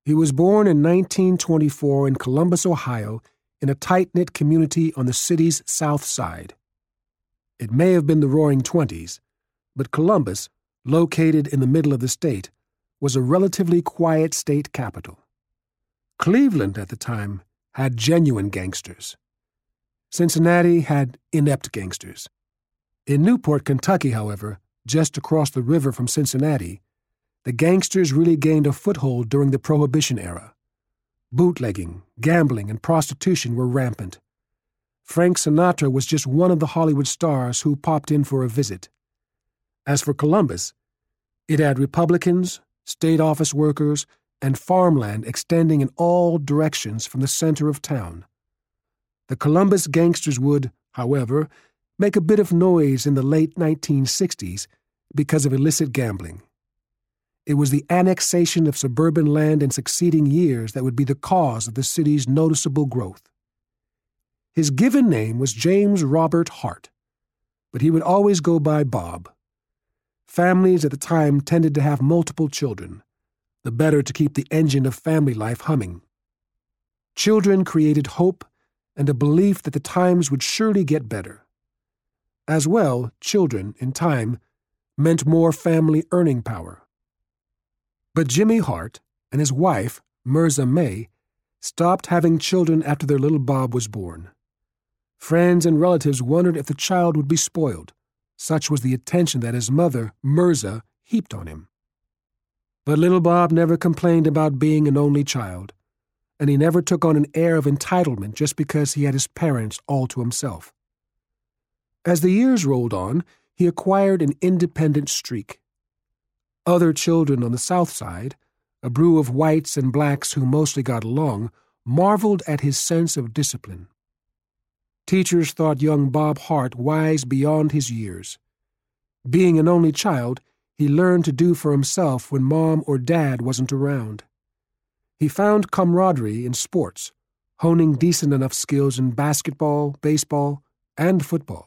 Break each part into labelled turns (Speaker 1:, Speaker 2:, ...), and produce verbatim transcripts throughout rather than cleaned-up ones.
Speaker 1: He was born in nineteen twenty-four in Columbus, Ohio, in a tight-knit community on the city's south side. It may have been the Roaring Twenties, but Columbus, located in the middle of the state, was a relatively quiet state capital. Cleveland, at the time, had genuine gangsters. Cincinnati had inept gangsters. In Newport, Kentucky, however, just across the river from Cincinnati, the gangsters really gained a foothold during the Prohibition era. Bootlegging, gambling, and prostitution were rampant. Frank Sinatra was just one of the Hollywood stars who popped in for a visit. As for Columbus, it had Republicans, state office workers, and farmland extending in all directions from the center of town. The Columbus gangsters would, however, make a bit of noise in the late nineteen sixties because of illicit gambling. It was the annexation of suburban land in succeeding years that would be the cause of the city's noticeable growth. His given name was James Robert Hart, but he would always go by Bob. Families at the time tended to have multiple children, the better to keep the engine of family life humming. Children created hope and a belief that the times would surely get better. As well, children, in time, meant more family earning power. But Jimmy Hart and his wife, Mirza May, stopped having children after their little Bob was born. Friends and relatives wondered if the child would be spoiled. Such was the attention that his mother, Mirza, heaped on him. But little Bob never complained about being an only child, and he never took on an air of entitlement just because he had his parents all to himself. As the years rolled on, he acquired an independent streak. Other children on the South Side, a brew of whites and blacks who mostly got along, marveled at his sense of discipline. Teachers thought young Bob Hart wise beyond his years. Being an only child, he learned to do for himself when mom or dad wasn't around. He found camaraderie in sports, honing decent enough skills in basketball, baseball, and football.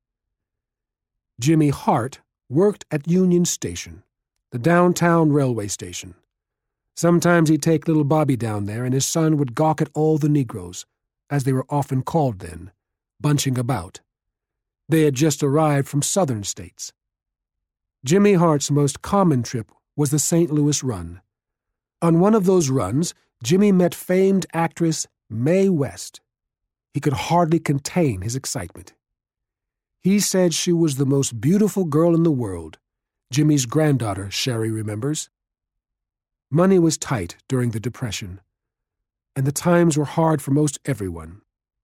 Speaker 1: Jimmy Hart worked at Union Station, the downtown railway station. Sometimes he'd take little Bobby down there, and his son would gawk at all the Negroes, as they were often called then, bunching about. They had just arrived from southern states. Jimmy Hart's most common trip was the Saint Louis Run. On one of those runs, Jimmy met famed actress Mae West. He could hardly contain his excitement. He said she was the most beautiful girl in the world, Jimmy's granddaughter, Sherry remembers. Money was tight during the Depression, and the times were hard for most everyone.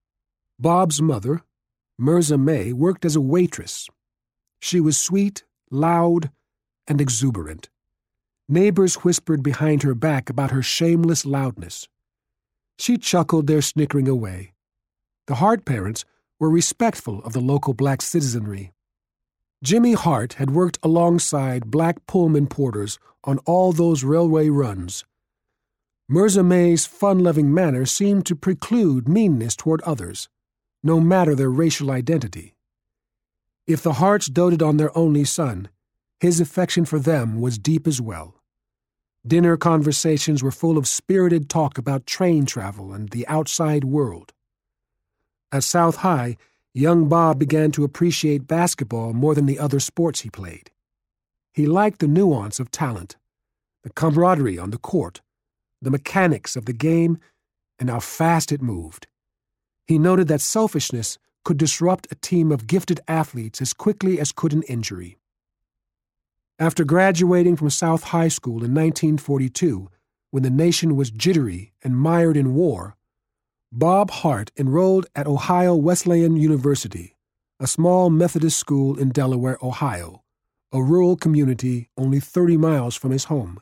Speaker 1: Bob's mother, Mirza May, worked as a waitress. She was sweet, loud, and exuberant. Neighbors whispered behind her back about her shameless loudness. She chuckled their snickering away. The Hart parents were respectful of the local black citizenry. Jimmy Hart had worked alongside black Pullman porters on all those railway runs. Mirza May's fun-loving manner seemed to preclude meanness toward others, no matter their racial identity. If the Harts doted on their only son, his affection for them was deep as well. Dinner conversations were full of spirited talk about train travel and the outside world. At South High, young Bob began to appreciate basketball more than the other sports he played. He liked the nuance of talent, the camaraderie on the court, the mechanics of the game, and how fast it moved. He noted that selfishness could disrupt a team of gifted athletes as quickly as could an injury. After graduating from South High School in nineteen forty-two, when the nation was jittery and mired in war, Bob Hart enrolled at Ohio Wesleyan University, a small Methodist school in Delaware, Ohio, a rural community only thirty miles from his home.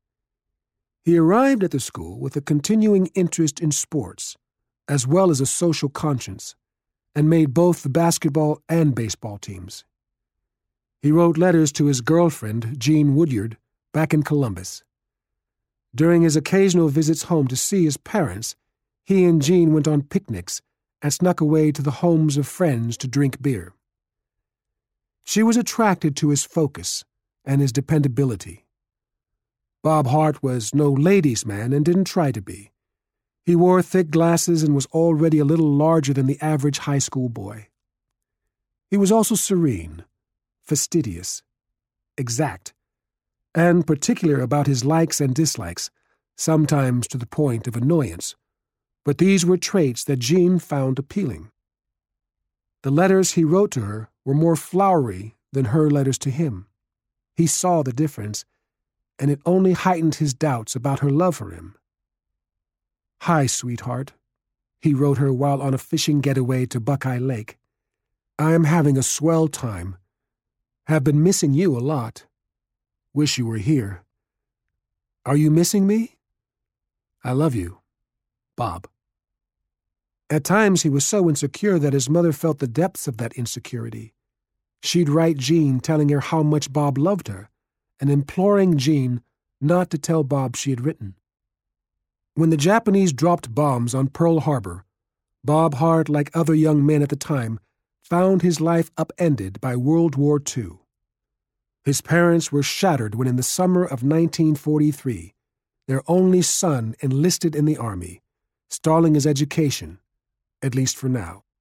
Speaker 1: He arrived at the school with a continuing interest in sports, as well as a social conscience, and made both the basketball and baseball teams. He wrote letters to his girlfriend, Jean Woodyard, back in Columbus. During his occasional visits home to see his parents, he and Jean went on picnics and snuck away to the homes of friends to drink beer. She was attracted to his focus and his dependability. Bob Hart was no ladies' man and didn't try to be. He wore thick glasses and was already a little larger than the average high school boy. He was also serene, fastidious, exact, and particular about his likes and dislikes, sometimes to the point of annoyance. But these were traits that Jean found appealing. The letters he wrote to her were more flowery than her letters to him. He saw the difference, and it only heightened his doubts about her love for him. "Hi, sweetheart," he wrote her while on a fishing getaway to Buckeye Lake. "I am having a swell time. Have been missing you a lot. Wish you were here. Are you missing me? I love you, Bob." At times he was so insecure that his mother felt the depths of that insecurity. She'd write Jean telling her how much Bob loved her, and imploring Jean not to tell Bob she had written. When the Japanese dropped bombs on Pearl Harbor, Bob Hart, like other young men at the time, found his life upended by World War Two. His parents were shattered when in the summer of nineteen forty-three, their only son enlisted in the Army, stalling his education, at least for now.